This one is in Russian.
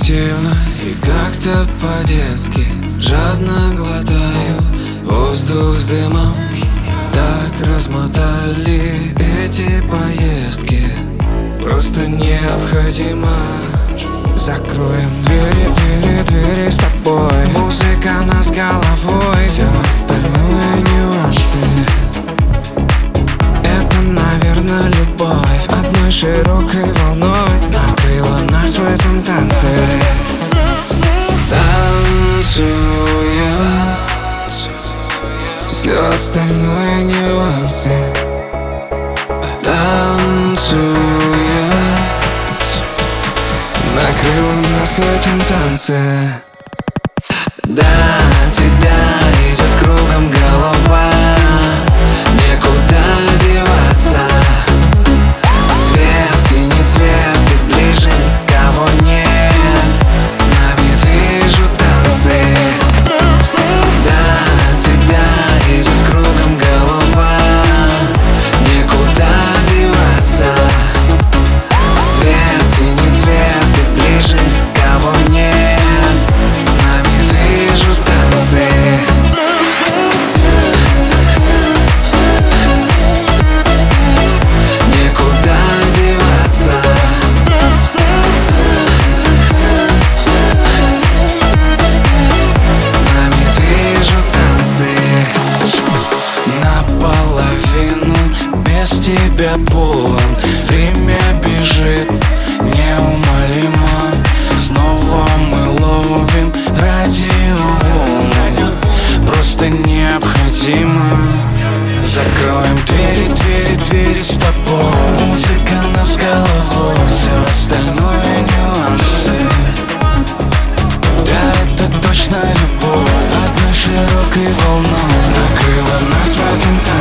интуитивно и как-то по-детски жадно глотаю воздух с дымом. Так размотали эти поездки, просто необходимо. Закроем двери с тобой. Музыка нас головой, все остальное нюансы. Это, наверное, любовь одной широкой волной накрыла нас в этом танце. Танцуем, все остальное нюансы. Танцуем, накрыла нас в этом танце. До тебя идет кругом голова, некуда деваться. Свет, синий цвет, ты ближе, кого нет. Нами движут танцы. До тебя идет кругом голова, некуда деваться. Свет, синий цвет, ты ближе, кого нет. Нами движут танцы. Некуда деваться. Нами движут танцы. Наполовину без тебя полон. Время бежит неумолимо. Снова мы ловим радиоволны. Просто необходимо. Закроем двери с тобой. Музыка нас головой, все остальное нюансы. Да, это точно любовь одной широкой волной накрыла нас в этом танце.